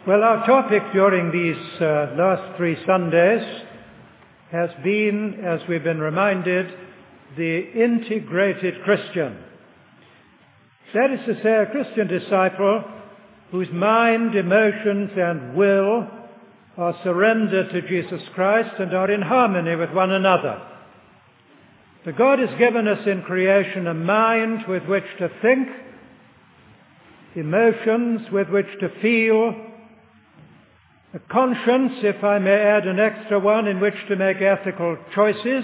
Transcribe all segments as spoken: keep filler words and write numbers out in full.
Well, our topic during these uh, last three Sundays has been, as we've been reminded, the integrated Christian. That is to say, a Christian disciple whose mind, emotions, and will are surrendered to Jesus Christ and are in harmony with one another. For God has given us in creation a mind with which to think, emotions with which to feel, a conscience, if I may add an extra one, in which to make ethical choices,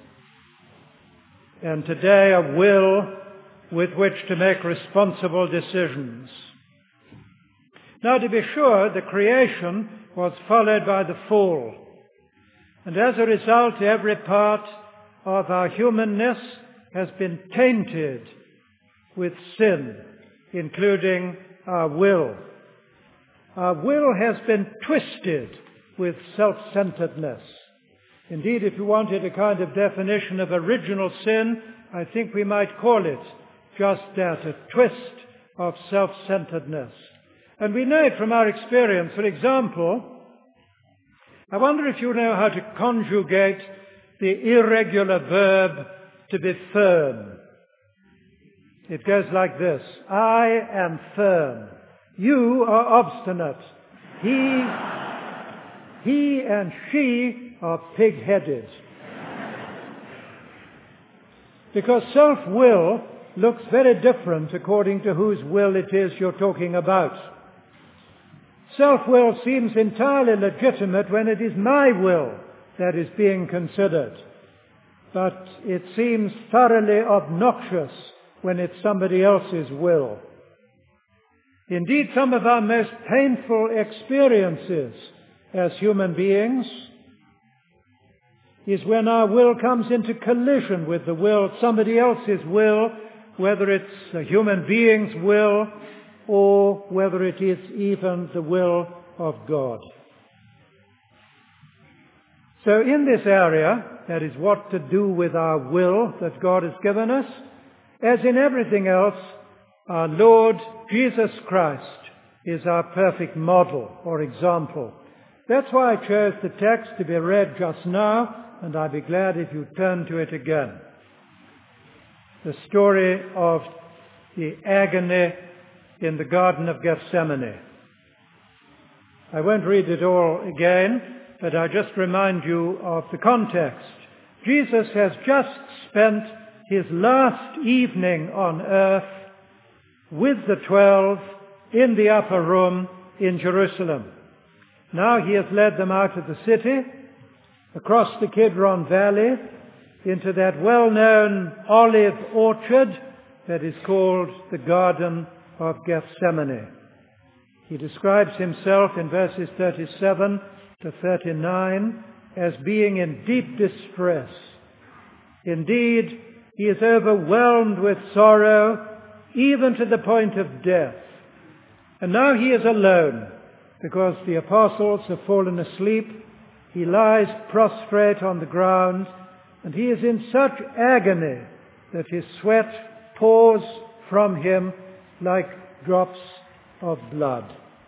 and today a will with which to make responsible decisions. Now, to be sure, the creation was followed by the fall, and as a result, every part of our humanness has been tainted with sin, including our will. Our will has been twisted with self-centeredness. Indeed, if you wanted a kind of definition of original sin, I think we might call it just that, a twist of self-centeredness. And we know it from our experience. For example, I wonder if you know how to conjugate the irregular verb to be firm. It goes like this: I am firm. You are obstinate. He, he and she are pig-headed. Because self-will looks very different according to whose will it is you're talking about. Self-will seems entirely legitimate when it is my will that is being considered. But it seems thoroughly obnoxious when it's somebody else's will. Indeed, some of our most painful experiences as human beings is when our will comes into collision with the will, somebody else's will, whether it's a human being's will or whether it is even the will of God. So in this area, that is what to do with our will that God has given us, as in everything else, our Lord Jesus Christ is our perfect model or example. That's why I chose the text to be read just now, and I'd be glad if you turn to it again. The story of the agony in the Garden of Gethsemane. I won't read it all again, but I'll just remind you of the context. Jesus has just spent his last evening on earth with the twelve in the upper room in Jerusalem. Now he has led them out of the city, across the Kidron Valley, into that well-known olive orchard that is called the Garden of Gethsemane. He describes himself in verses thirty-seven to thirty-nine as being in deep distress. Indeed, he is overwhelmed with sorrow, even to the point of death. And now he is alone, because the apostles have fallen asleep. He lies prostrate on the ground, and he is in such agony that his sweat pours from him like drops of blood.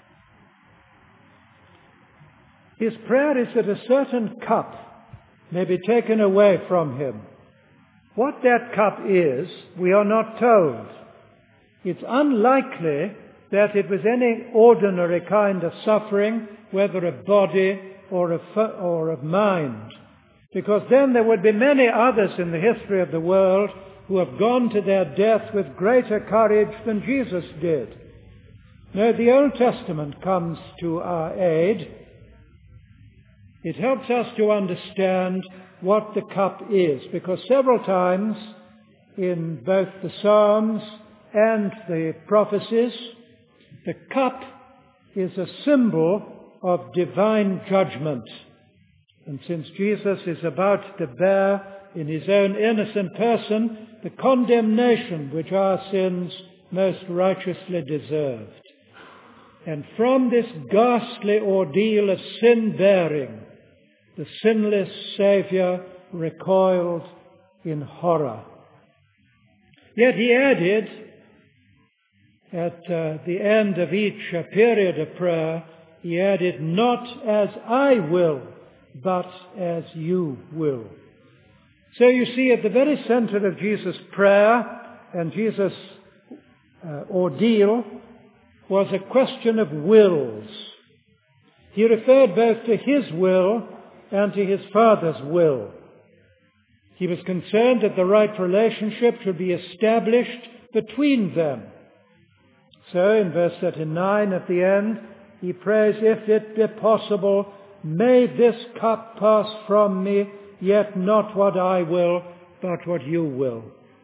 His prayer is that a certain cup may be taken away from him. What that cup is, we are not told. It's unlikely that it was any ordinary kind of suffering, whether of body or of, or of mind, because then there would be many others in the history of the world who have gone to their death with greater courage than Jesus did. No, the Old Testament comes to our aid. It helps us to understand what the cup is, because several times in both the Psalms and the prophecies, the cup is a symbol of divine judgment. And since Jesus is about to bear in his own innocent person the condemnation which our sins most righteously deserved, and from this ghastly ordeal of sin-bearing, the sinless Saviour recoiled in horror. Yet he added, at uh, the end of each uh, period of prayer, he added, "Not as I will, but as you will." So you see, at the very center of Jesus' prayer and Jesus' uh, ordeal was a question of wills. He referred both to his will and to his Father's will. He was concerned that the right relationship should be established between them. So in verse thirty-nine at the end, he prays, "If it be possible, may this cup pass from me, yet not what I will, but what you will."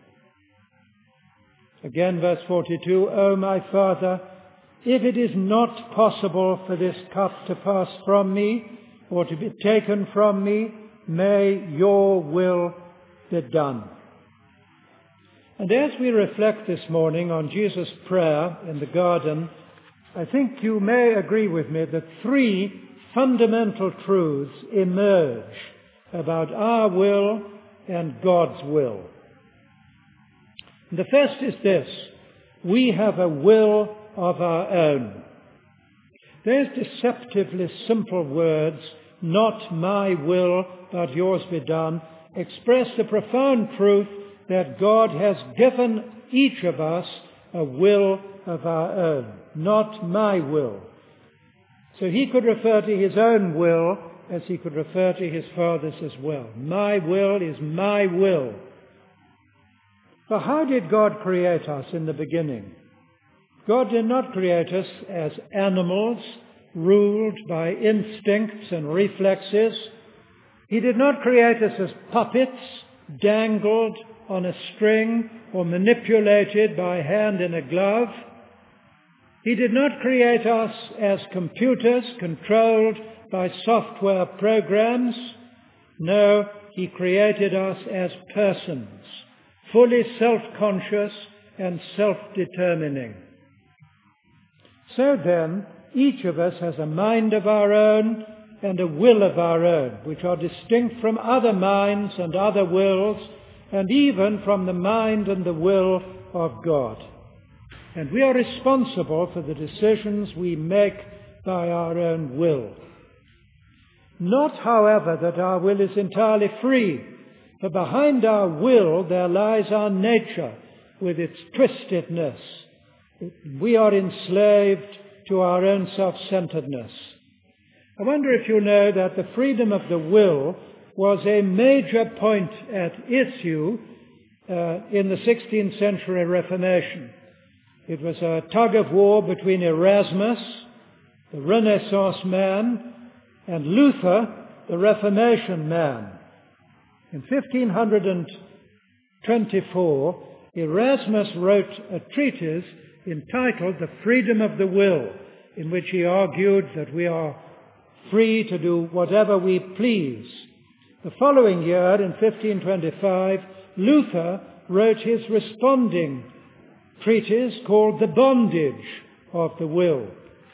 Again, verse forty-two, "O my Father, if it is not possible for this cup to pass from me, or to be taken from me, may your will be done." And as we reflect this morning on Jesus' prayer in the garden, I think you may agree with me that three fundamental truths emerge about our will and God's will. The first is this: we have a will of our own. Those deceptively simple words, "not my will, but yours be done," express the profound truth that God has given each of us a will of our own, not my will. So he could refer to his own will as he could refer to his Father's as well. My will is my will. But how did God create us in the beginning? God did not create us as animals ruled by instincts and reflexes. He did not create us as puppets dangled on a string or manipulated by hand in a glove. He did not create us as computers controlled by software programs. No, he created us as persons, fully self-conscious and self-determining. So then, each of us has a mind of our own and a will of our own, which are distinct from other minds and other wills, and even from the mind and the will of God. And we are responsible for the decisions we make by our own will. Not, however, that our will is entirely free, for behind our will there lies our nature with its twistedness. We are enslaved to our own self-centeredness. I wonder if you know that the freedom of the will was a major point at issue uh, in the sixteenth century Reformation. It was a tug of war between Erasmus, the Renaissance man, and Luther, the Reformation man. In fifteen twenty-four, Erasmus wrote a treatise entitled The Freedom of the Will, in which he argued that we are free to do whatever we please. The following year, in fifteen twenty-five, Luther wrote his responding treatise called The Bondage of the Will.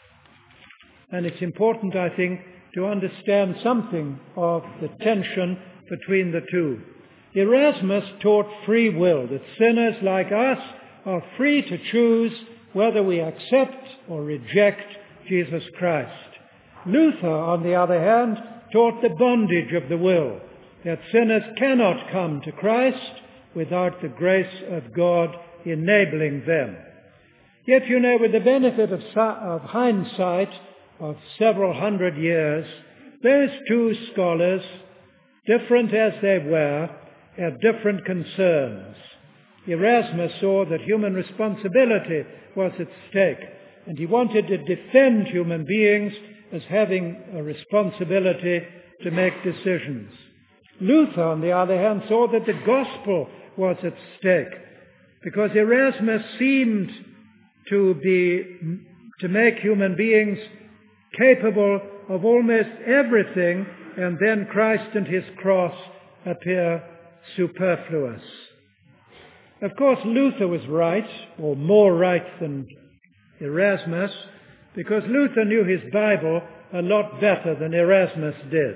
And it's important, I think, to understand something of the tension between the two. Erasmus taught free will, that sinners like us are free to choose whether we accept or reject Jesus Christ. Luther, on the other hand, taught the bondage of the will, that sinners cannot come to Christ without the grace of God enabling them. Yet, you know, with the benefit of, of hindsight of several hundred years, those two scholars, different as they were, had different concerns. Erasmus saw that human responsibility was at stake, and he wanted to defend human beings as having a responsibility to make decisions. Luther, on the other hand, saw that the gospel was at stake, because Erasmus seemed to be to make human beings capable of almost everything, and then Christ and his cross appear superfluous. Of course, Luther was right, or more right than Erasmus, because Luther knew his Bible a lot better than Erasmus did.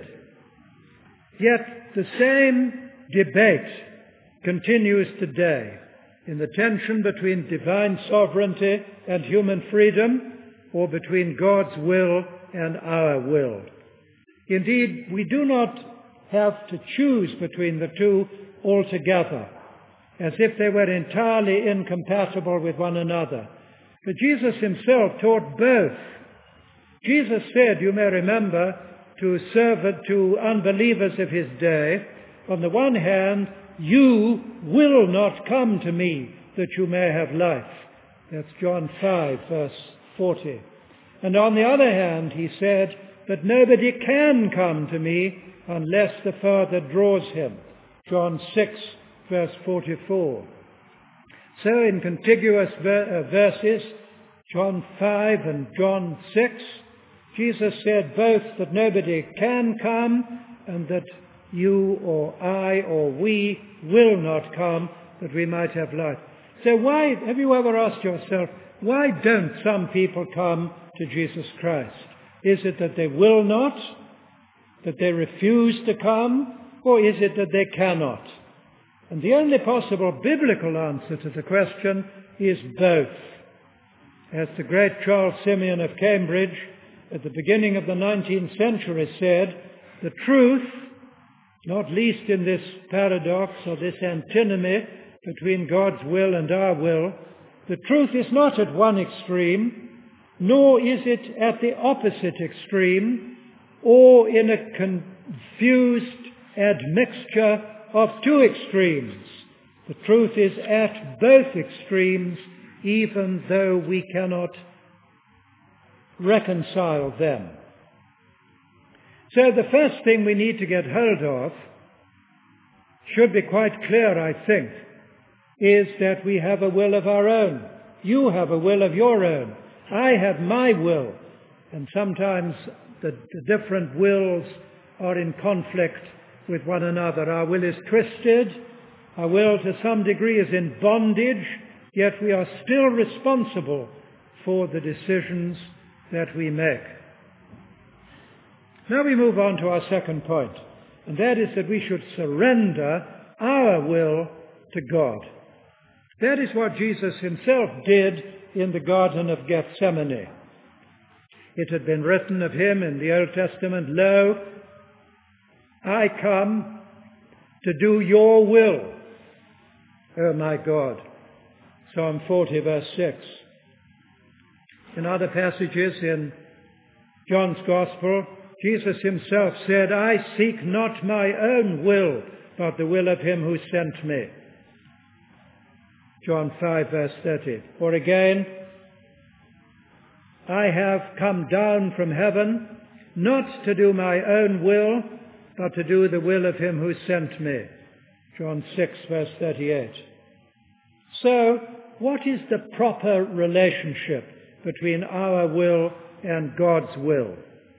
Yet the same debate continues today in the tension between divine sovereignty and human freedom, or between God's will and our will. Indeed, we do not have to choose between the two altogether, as if they were entirely incompatible with one another. But Jesus himself taught both. Jesus said, you may remember, to servant, to unbelievers of his day, on the one hand, you will not come to me that you may have life. That's John five, verse forty. And on the other hand, he said that nobody can come to me unless the Father draws him. John six, verse forty-four. So in contiguous ver- uh, verses, John five and John six, Jesus said both that nobody can come and that you or I or we will not come that we might have life. So why, have you ever asked yourself, why don't some people come to Jesus Christ? Is it that they will not, that they refuse to come, or is it that they cannot? And the only possible biblical answer to the question is both. As the great Charles Simeon of Cambridge at the beginning of the nineteenth century said, the truth, not least in this paradox or this antinomy between God's will and our will, the truth is not at one extreme, nor is it at the opposite extreme, or in a confused admixture of two extremes. The truth is at both extremes, even though we cannot reconcile them. So the first thing we need to get hold of should be quite clear, I think, is that we have a will of our own. You have a will of your own. I have my will. And sometimes the, the different wills are in conflict with one another. Our will is twisted. Our will to some degree is in bondage, yet we are still responsible for the decisions that we make. Now we move on to our second point, and that is that we should surrender our will to God. That is what Jesus himself did in the Garden of Gethsemane. It had been written of him in the Old Testament, "Lo, I come to do your will, O my God." Psalm forty, verse six. In other passages in John's Gospel, Jesus himself said, "I seek not my own will, but the will of him who sent me." John five, verse thirty. Or again, "I have come down from heaven, not to do my own will, but to do the will of him who sent me." John six, verse thirty-eight. So, what is the proper relationship between our will and God's will?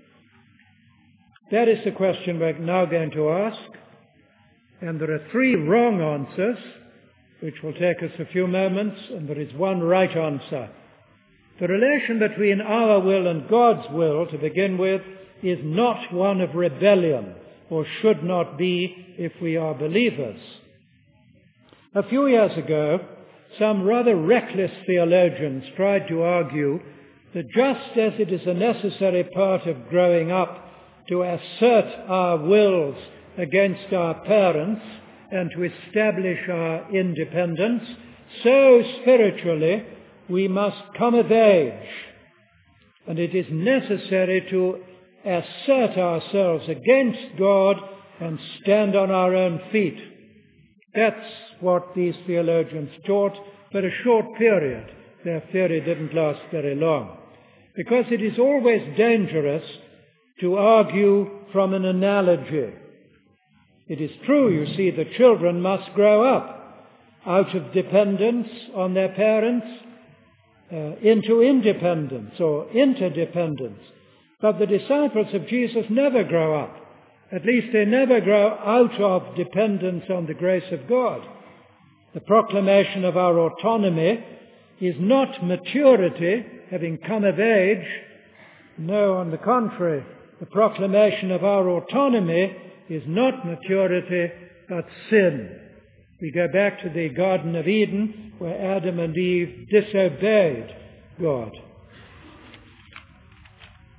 That is the question we're now going to ask. And there are three wrong answers, which will take us a few moments, and there is one right answer. The relation between our will and God's will, to begin with, is not one of rebellion, or should not be if we are believers. A few years ago, some rather reckless theologians tried to argue that just as it is a necessary part of growing up to assert our wills against our parents and to establish our independence, so spiritually we must come of age. And it is necessary to assert ourselves against God and stand on our own feet. That's what these theologians taught for a short period. Their theory didn't last very long. Because it is always dangerous to argue from an analogy. It is true, you see, that children must grow up out of dependence on their parents uh, into independence or interdependence. But the disciples of Jesus never grow up. At least they never grow out of dependence on the grace of God. The proclamation of our autonomy is not maturity, having come of age. No, on the contrary, the proclamation of our autonomy is not maturity, but sin. We go back to the Garden of Eden, where Adam and Eve disobeyed God.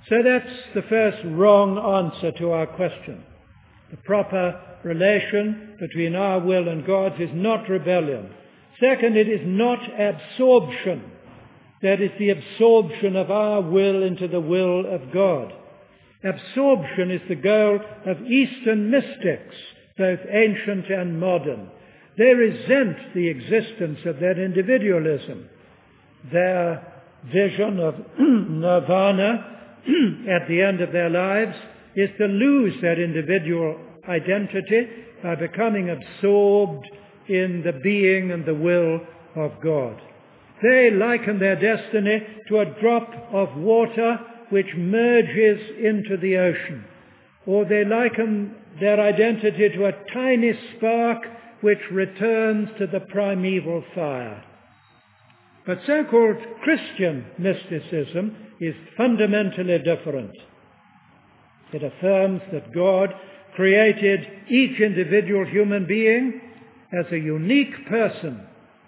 So that's the first wrong answer to our question. The proper relation between our will and God's is not rebellion. Second, it is not absorption. That is the absorption of our will into the will of God. Absorption is the goal of Eastern mystics, both ancient and modern. They resent the existence of that individualism. Their vision of nirvana at the end of their lives is to lose that individual identity by becoming absorbed in the being and the will of God. They liken their destiny to a drop of water which merges into the ocean, or they liken their identity to a tiny spark which returns to the primeval fire. But so-called Christian mysticism is fundamentally different. It affirms that God created each individual human being as a unique person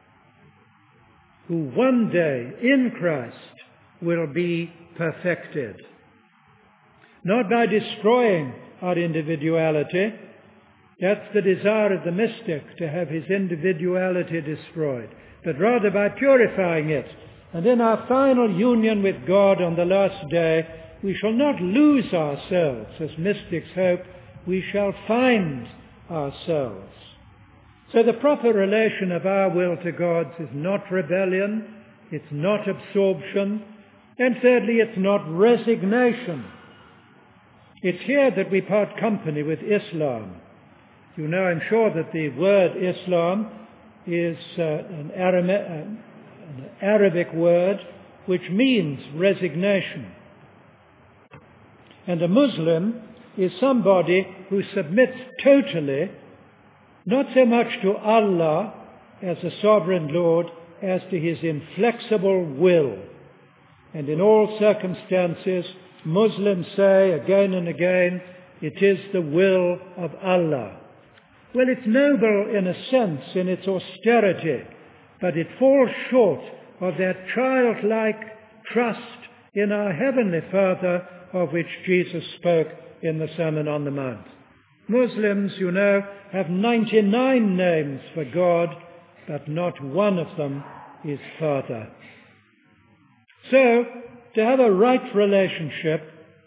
who one day in Christ will be perfected. Not by destroying our individuality. That's the desire of the mystic, to have his individuality destroyed, but rather by purifying it. And in our final union with God on the last day, we shall not lose ourselves, as mystics hope. We shall find ourselves. So the proper relation of our will to God's is not rebellion, it's not absorption, and thirdly, it's not resignation. It's here that we part company with Islam. You know, I'm sure that the word Islam is uh, an, Arama- uh, an Arabic word which means resignation. And a Muslim is somebody who submits totally, not so much to Allah as a sovereign Lord, as to his inflexible will. And in all circumstances, Muslims say again and again, it is the will of Allah. Well, it's noble in a sense in its austerity, but it falls short of that childlike trust in our Heavenly Father of which Jesus spoke in the Sermon on the Mount. Muslims, you know, have ninety-nine names for God, but not one of them is Father. So, to have a right relationship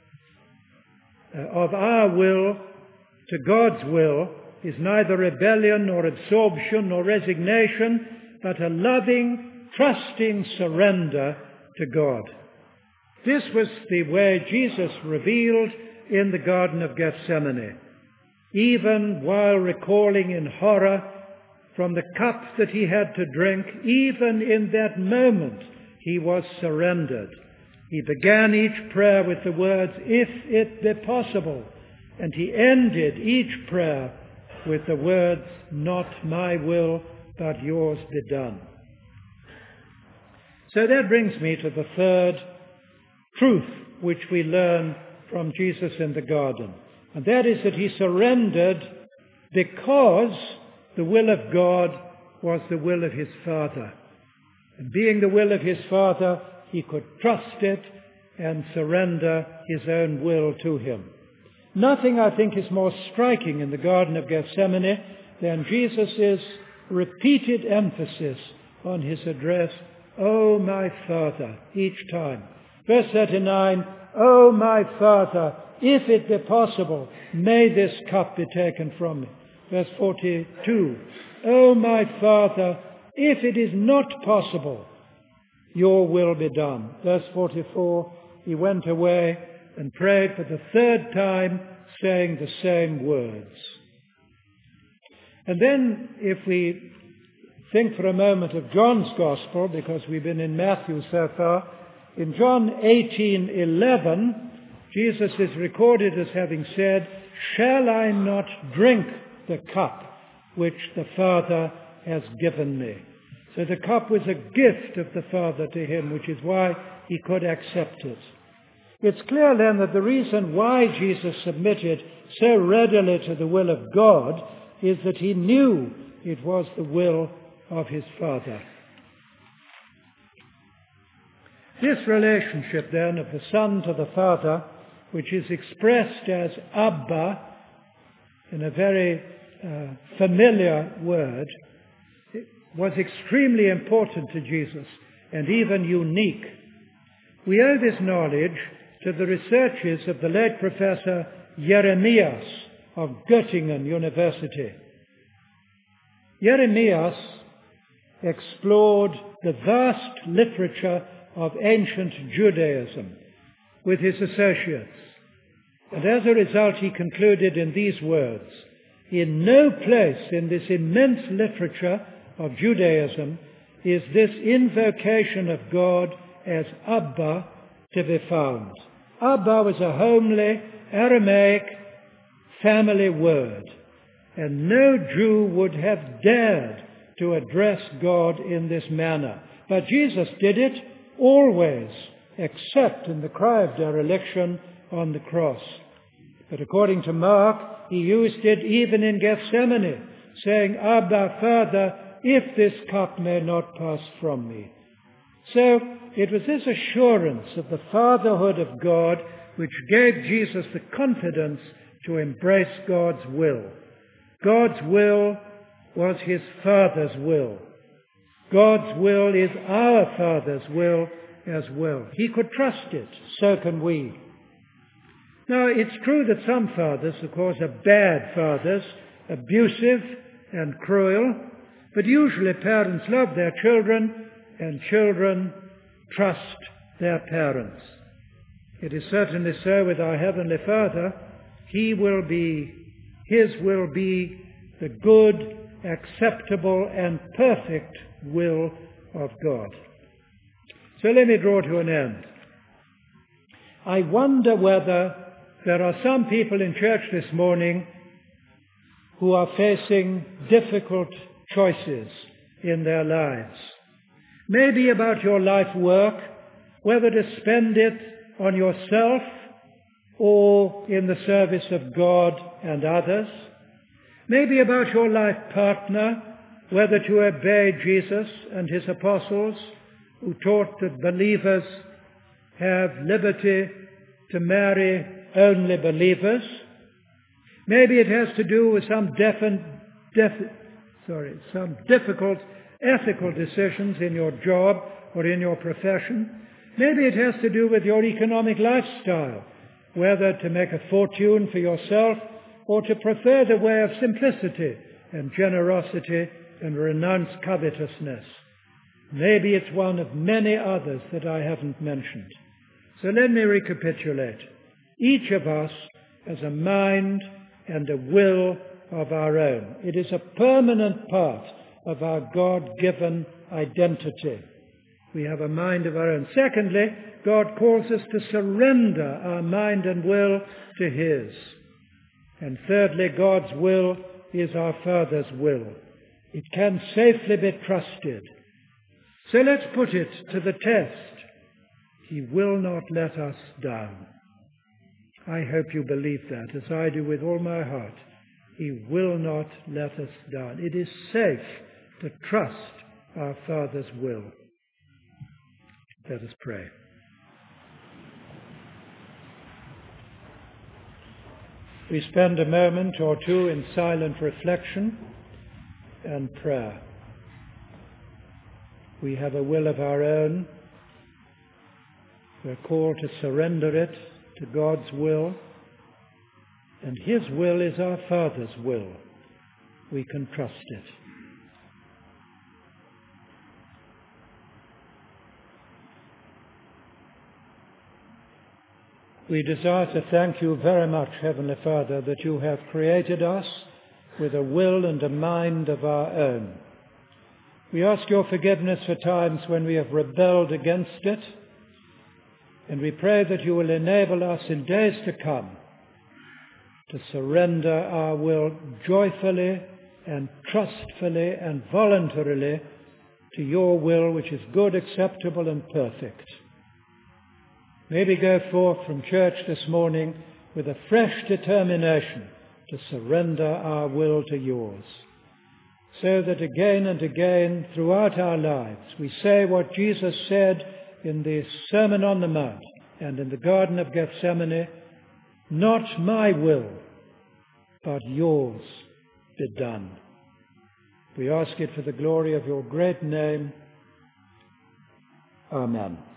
uh, of our will to God's will is neither rebellion nor absorption nor resignation, but a loving, trusting surrender to God. This was the way Jesus revealed in the Garden of Gethsemane, even while recalling in horror from the cup that he had to drink. Even in that moment he was surrendered. He began each prayer with the words, "If it be possible," and he ended each prayer with the words, "Not my will, but yours be done." So that brings me to the third truth which we learn from Jesus in the garden. And that is that he surrendered because the will of God was the will of his Father. And being the will of his Father, he could trust it and surrender his own will to him. Nothing, I think, is more striking in the Garden of Gethsemane than Jesus' repeated emphasis on his address, "Oh, my Father," each time. Verse thirty-nine, "Oh, my Father, if it be possible, may this cup be taken from me." Verse forty-two, "Oh, my Father, if it is not possible, your will be done." Verse forty-four, he went away and prayed for the third time, saying the same words. And then, if we think for a moment of John's Gospel, because we've been in Matthew so far, in John eighteen eleven, Jesus is recorded as having said, "Shall I not drink the cup which the Father has given me?" So the cup was a gift of the Father to him, which is why he could accept it. It's clear then that the reason why Jesus submitted so readily to the will of God is that he knew it was the will of his Father. this relationship then of the Son to the Father, which is expressed as Abba in a very uh, familiar word, was extremely important to Jesus and even unique. We owe this knowledge to the researches of the late Professor Jeremias of Göttingen University. Jeremias explored the vast literature of ancient Judaism with his associates, and as a result he concluded in these words: in no place in this immense literature of Judaism is this invocation of God as Abba to be found. Abba was a homely Aramaic family word, and no Jew would have dared to address God in this manner. But Jesus did it always, except in the cry of dereliction on the cross. But according to Mark, he used it even in Gethsemane, saying, Abba, Father, if this cup may not pass from me. So it was this assurance of the fatherhood of God which gave Jesus the confidence to embrace God's will. God's will was his Father's will. God's will is our Father's will as well. He could trust it. So can we. Now, it's true that some fathers, of course, are bad fathers, abusive and cruel, but usually parents love their children and children trust their parents. It is certainly so with our Heavenly Father. He will be, His will be the good, acceptable and perfect will of God. So let me draw to an end. I wonder whether there are some people in church this morning who are facing difficult choices in their lives. Maybe about your life work, whether to spend it on yourself or in the service of God and others. Maybe about your life partner, whether to obey Jesus and his apostles, who taught that believers have liberty to marry only believers. Maybe it has to do with some defin, def, sorry, some difficult ethical decisions in your job or in your profession. Maybe it has to do with your economic lifestyle, whether to make a fortune for yourself or to prefer the way of simplicity and generosity and renounce covetousness. Maybe it's one of many others that I haven't mentioned. So let me recapitulate. Each of us has a mind and a will of our own. It is a permanent part of our God-given identity. We have a mind of our own. Secondly, God calls us to surrender our mind and will to His. And thirdly, God's will is our Father's will. It can safely be trusted. So let's put it to the test. He will not let us down. I hope you believe that, as I do with all my heart. He will not let us down. It is safe to trust our Father's will. Let us pray. We spend a moment or two in silent reflection and prayer. We have a will of our own. We're called to surrender it to God's will, and His will is our Father's will. We can trust it. We desire to thank you very much, Heavenly Father, that you have created us with a will and a mind of our own. We ask your forgiveness for times when we have rebelled against it, and we pray that you will enable us in days to come to surrender our will joyfully and trustfully and voluntarily to your will, which is good, acceptable, and perfect. May we go forth from church this morning with a fresh determination to surrender our will to yours, so that again and again throughout our lives we say what Jesus said in the Sermon on the Mount and in the Garden of Gethsemane, "Not my will, but yours be done." We ask it for the glory of your great name. Amen.